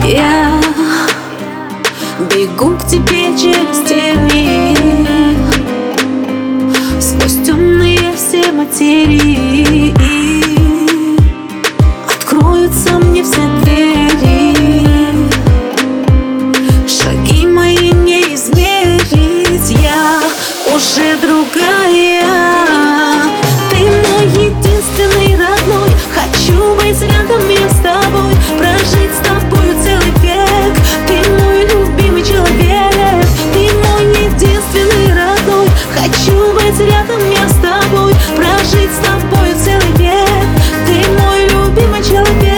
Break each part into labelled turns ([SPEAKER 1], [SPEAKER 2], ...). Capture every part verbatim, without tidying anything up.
[SPEAKER 1] Я бегу к тебе через тени, сквозь темные все материи. Откроются мне все двери, шаги мои не измерить. Я уже другая, ты мой единственный родной. Хочу быть рядом я с тобой, прожить с тобою целый век. Ты мой любимый человек, ты мой единственный родной. Хочу быть рядом я с тобой, прожить с тобою целый век. Ты мой любимый человек.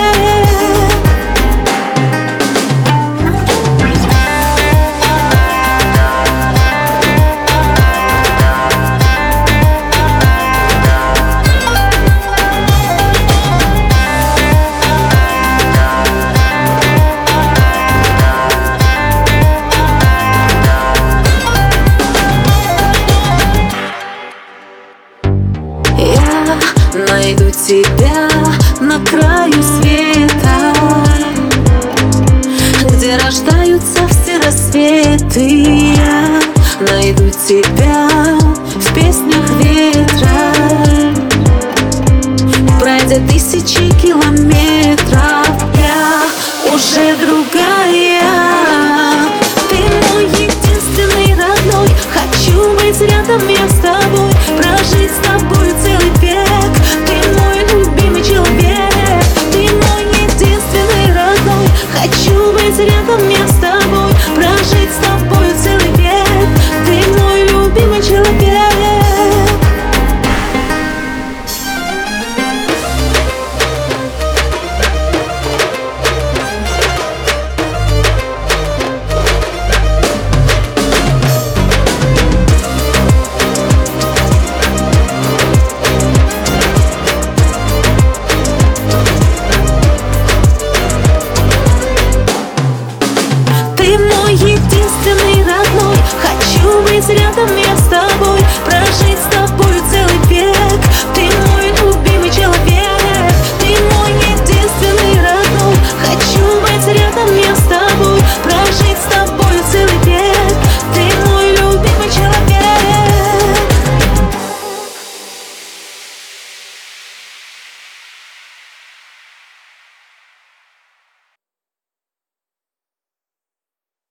[SPEAKER 1] Найду тебя на краю света, где рождаются все рассветы. Я найду тебя в песнях ветра. Пройдя тысячи